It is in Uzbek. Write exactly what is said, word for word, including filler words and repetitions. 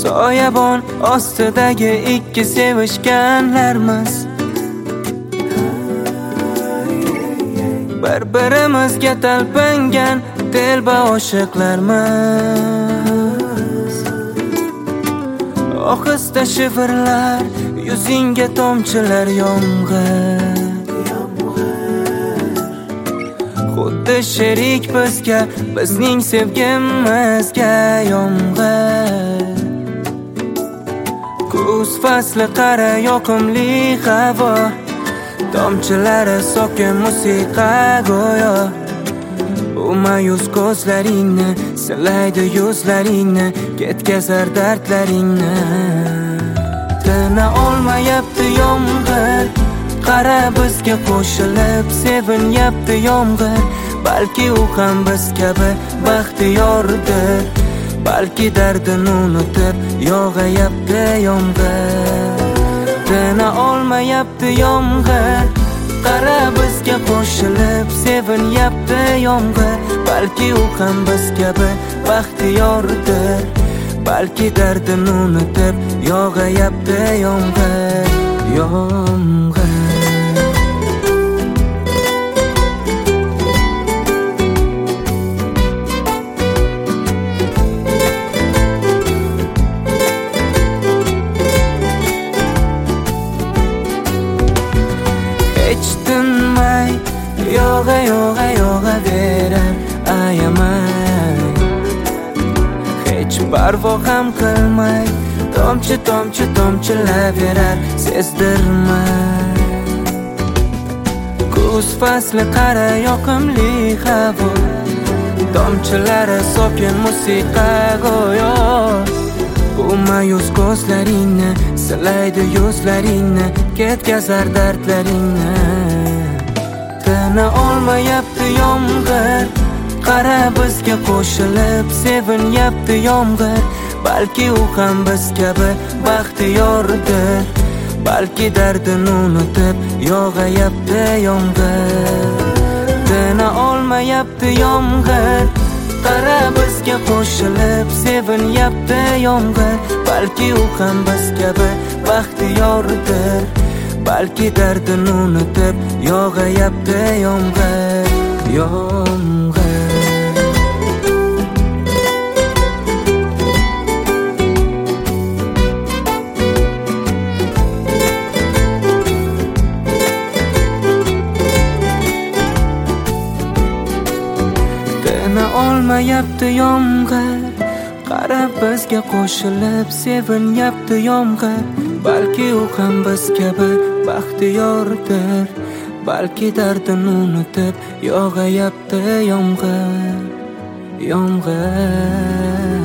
soyabon ostidagi ikki sevishganlarmiz. Bir-birimizga talpingan telba oshiqlarmiz. Ohista shivirlar, yuzingga tomchilar yomg'ir. Xuddi sherik bizga, bizning sevgimizga yomg'ir. Kuz fasli qara yoqimli havo, tomchilari sokin musiqa go'yo. U mayus ko'zlaringni silaydi, yuzlaringni ketkazar dardlaringni. Tina olmayapti yomg'ir, qara bizga qo'shilib sevinyapti yomg'ir. Balki u ham biz kabi baxtiyordir, balki dardini unutib yog'ayapti yomg'ir. Tina olmayapti yomg'ir, qara bizga qo'shilib sevinyapti yomg'ir. Balki u ham biz kabi baxtiyordir, balki dardini unutib yog'ayapti yomg'ir. Yomg'ir hech tinmay yog'a yog'a yog'a berar ayamay. Hech parvo ham qilmay tomchi tomchi tomchilaverar sezdirmay. Kuz fasli qara yoqimli havo, tomchilari sokin musiqa go'yo. Bu mayus ko'zlaringni silaydi, yuzlaringni ketkazar dardlaringni. Tina olmayapti yomg'ir, qara bizga qo'shilib sevinyapti yomg'ir. Balki u ham biz kabi baxtiyordir, balki dardini unutib yog'ayapti yomg'ir. Tina olmayapti yomg'ir, qara bizga qo'shilib sevinyapti yomg'ir. Balki u ham biz kabi baxtiyordir, balki dardini unutib yog'ayapti yomg'ir. Yomg'ir olmayapti yomg'ir, qara bizga qo'shilib sevinyapti yomg'ir. Balki u ham biz kabi baxtiyordir, balki dardini unutib yog'ayapti yomg'ir. Yomg'ir